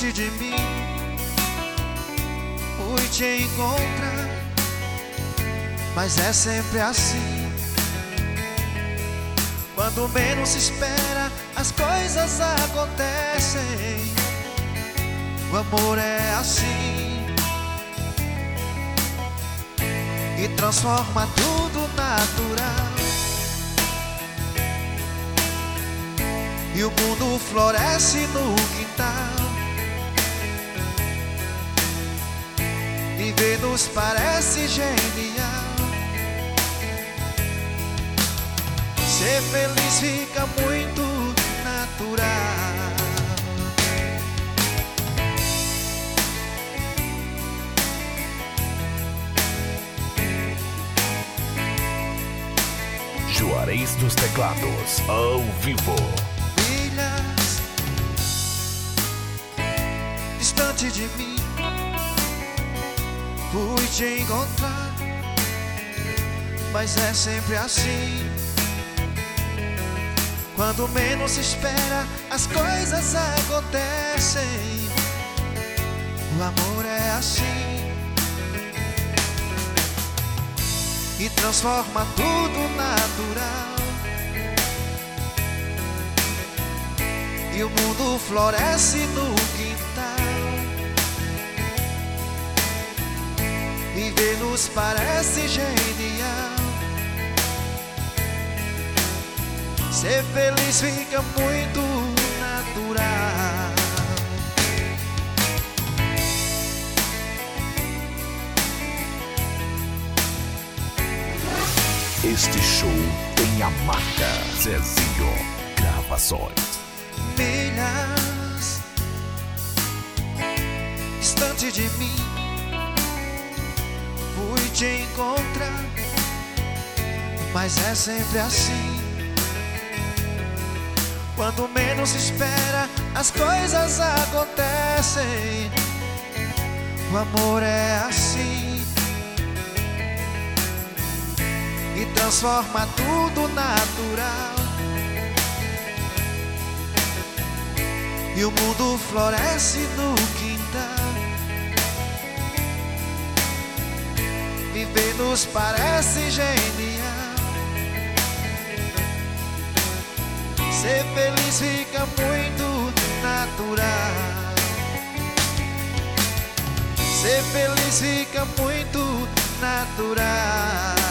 distante de mim, fui te encontrar, mas é sempre assim. Quando menos se espera, as coisas acontecem. O amor é assim e transforma tudo natural. E o mundo floresce no quintal. Viver nos parece genial. Ser feliz fica muito natural. Juarez dos Teclados, ao vivo. Milhas distante de mim, fui te encontrar, mas é sempre assim. Quando menos se espera, as coisas acontecem. O amor é assim e transforma tudo natural. E o mundo floresce no quintal. Viver nos parece genial. Ser feliz fica muito natural. Este show tem a marca Zezinho Gravações. Milhas distante de mim, fui te encontrar, mas é sempre assim. Quando menos se espera, as coisas acontecem. O amor é assim e transforma tudo natural. E o mundo floresce no quintal. Viver nos parece genial. Ser feliz fica muito natural. Ser feliz fica muito natural.